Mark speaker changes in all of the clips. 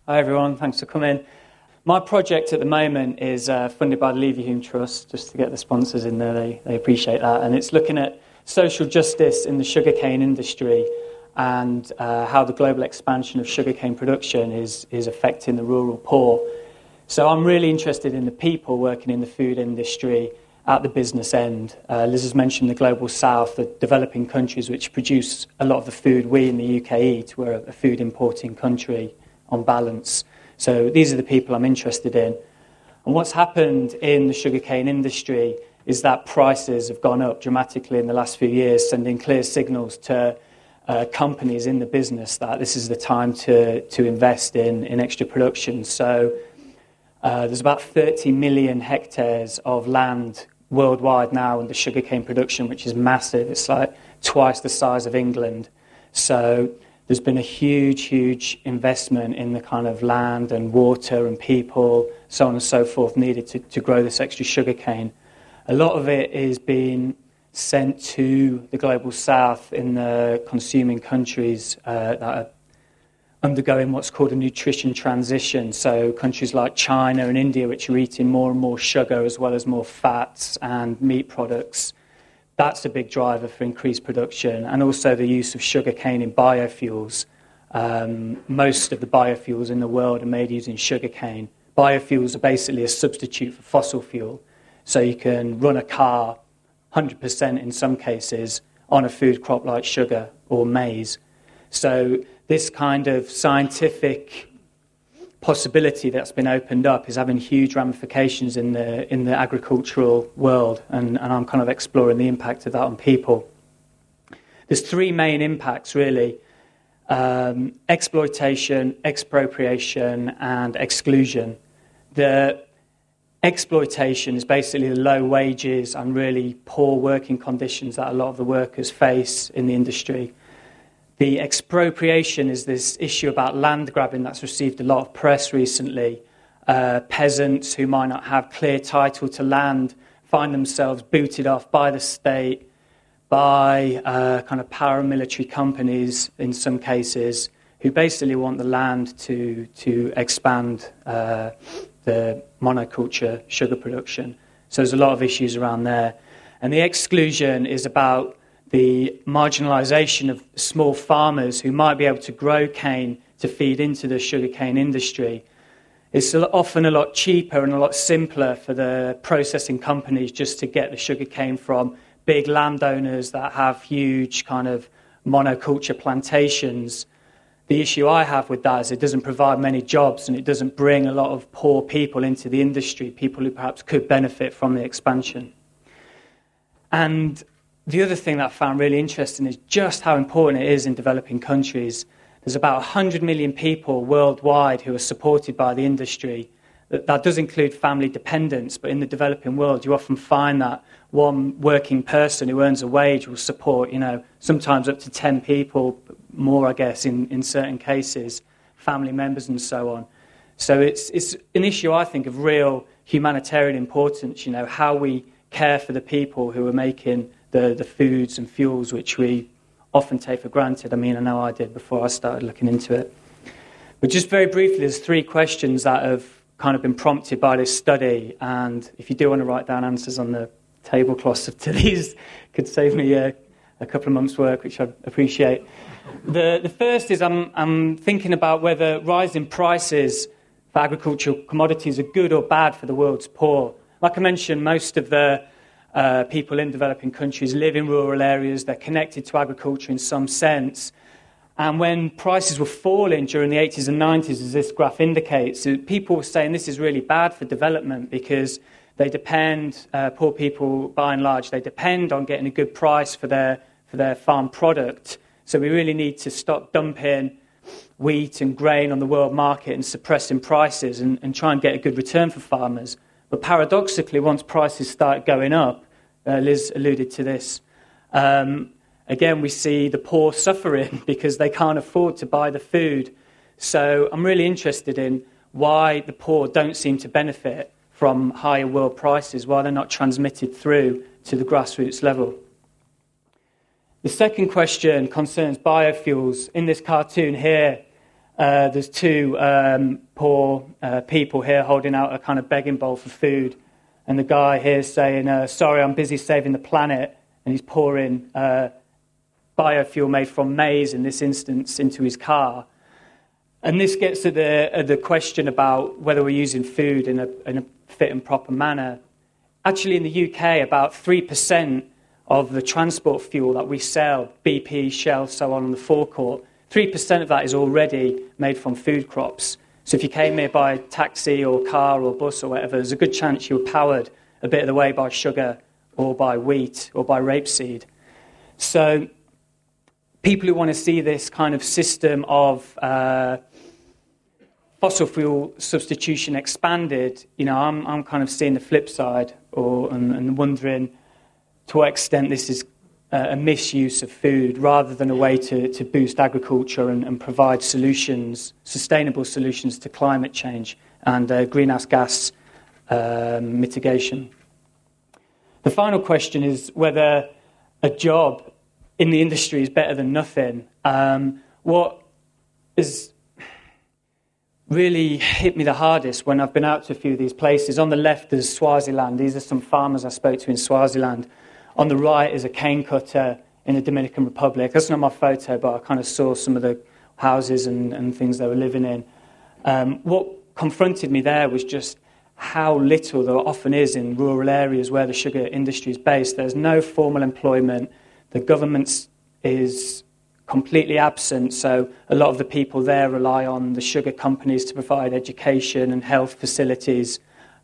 Speaker 1: Hi everyone, thanks for coming. My project at the moment is funded by the Leverhulme Trust, just to get the sponsors in there, they appreciate that. And it's looking at social justice in the sugarcane industry and how the global expansion of sugarcane production is affecting the rural poor. So I'm really interested in the people working in the food industry at the business end. Liz has mentioned the Global South, the developing countries which produce a lot of the food we in the UK eat. We're a food importing country on balance. So these are the people I'm interested in. And what's happened in the sugarcane industry is that prices have gone up dramatically in the last few years, sending clear signals to companies in the business that this is the time to invest in extra production. So there's about 30 million hectares of land worldwide now in the sugarcane production, which is massive. It's like twice the size of England. So there's been a huge investment in the kind of land and water and people, so on and so forth, needed to grow this extra sugarcane. A lot of it is being sent to the Global South in the consuming countries that are undergoing what's called a nutrition transition. So countries like China and India, which are eating more and more sugar as well as more fats and meat products. That's a big driver for increased production, and also the use of sugarcane in biofuels. Most of the biofuels in the world are made using sugarcane. Biofuels are basically a substitute for fossil fuel. So you can run a car 100% in some cases on a food crop like sugar or maize. So this kind of scientific possibility that's been opened up is having huge ramifications in the agricultural world, and I'm kind of exploring the impact of that on people. There's three main impacts, really. Exploitation, expropriation, and exclusion. The exploitation is basically the low wages and really poor working conditions that a lot of the workers face in the industry. The expropriation is this issue about land grabbing that's received a lot of press recently. Peasants who might not have clear title to land find themselves booted off by the state, by kind of paramilitary companies in some cases, who basically want the land to expand the monoculture sugar production. So there's a lot of issues around there. And the exclusion is about the marginalisation of small farmers who might be able to grow cane to feed into the sugarcane industry. It's often a lot cheaper and a lot simpler for the processing companies just to get the sugarcane from big landowners that have huge kind of monoculture plantations. The issue I have with that is it doesn't provide many jobs and it doesn't bring a lot of poor people into the industry, people who perhaps could benefit from the expansion. And the other thing that I found really interesting is just how important it is in developing countries. There's about 100 million people worldwide who are supported by the industry. That does include family dependents, but in the developing world, you often find that one working person who earns a wage will support, sometimes up to 10 people, more, I guess, in certain cases, family members and so on. So it's an issue, I think, of real humanitarian importance, how we care for the people who are making the foods and fuels which we often take for granted. I mean, I know I did before I started looking into it. But just very briefly, there's three questions that have kind of been prompted by this study, and if you do want to write down answers on the tablecloths to these, could save me a couple of months' work, which I'd appreciate. The first is I'm thinking about whether rising prices for agricultural commodities are good or bad for the world's poor. Like I mentioned, most of the people in developing countries live in rural areas. They're connected to agriculture in some sense. And when prices were falling during the 80s and 90s, as this graph indicates, people were saying this is really bad for development because they depend, poor people by and large, they depend on getting a good price for their farm product. So we really need to stop dumping wheat and grain on the world market and suppressing prices and try and get a good return for farmers. But paradoxically, once prices start going up, Liz alluded to this, again, we see the poor suffering because they can't afford to buy the food. So I'm really interested in why the poor don't seem to benefit from higher world prices, why they're not transmitted through to the grassroots level. The second question concerns biofuels. In this cartoon here, There's two poor people here holding out a kind of begging bowl for food. And the guy here is saying, sorry, I'm busy saving the planet. And he's pouring biofuel made from maize, in this instance, into his car. And this gets to the question about whether we're using food in a fit and proper manner. Actually, in the UK, about 3% of the transport fuel that we sell, BP, Shell, so on the forecourt, 3% of that is already made from food crops. So if you came here by taxi or car or bus or whatever, there's a good chance you were powered a bit of the way by sugar or by wheat or by rapeseed. So people who want to see this kind of system of fossil fuel substitution expanded, I'm kind of seeing the flip side and wondering to what extent this is a misuse of food rather than a way to boost agriculture and provide solutions, sustainable solutions to climate change and greenhouse gas mitigation. The final question is whether a job in the industry is better than nothing. What has really hit me the hardest when I've been out to a few of these places, on the left there's Swaziland. These are some farmers I spoke to in Swaziland. On the right is a cane cutter in the Dominican Republic. That's not my photo, but I kind of saw some of the houses and things they were living in. What confronted me there was just how little there often is in rural areas where the sugar industry is based. There's no formal employment. The government is completely absent, so a lot of the people there rely on the sugar companies to provide education and health facilities.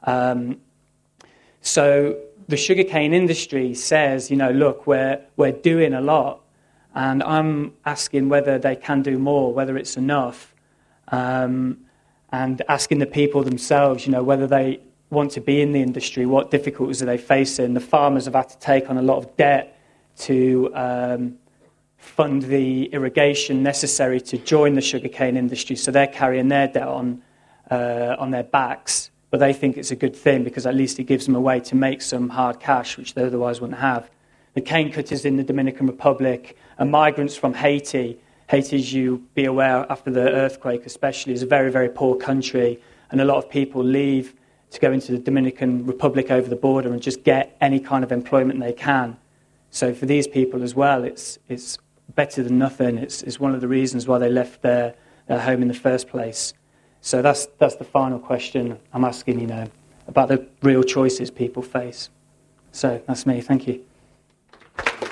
Speaker 1: So the sugarcane industry says, look, we're doing a lot, and I'm asking whether they can do more, whether it's enough, and asking the people themselves, whether they want to be in the industry, what difficulties are they facing. The farmers have had to take on a lot of debt to fund the irrigation necessary to join the sugarcane industry, so they're carrying their debt on their backs. But they think it's a good thing because at least it gives them a way to make some hard cash, which they otherwise wouldn't have. The cane cutters in the Dominican Republic are migrants from Haiti. Haiti, as you be aware, after the earthquake especially, is a very, very poor country. And a lot of people leave to go into the Dominican Republic over the border and just get any kind of employment they can. So for these people as well, it's better than nothing. It's one of the reasons why they left their home in the first place. So that's the final question I'm asking, about the real choices people face. So that's me. Thank you.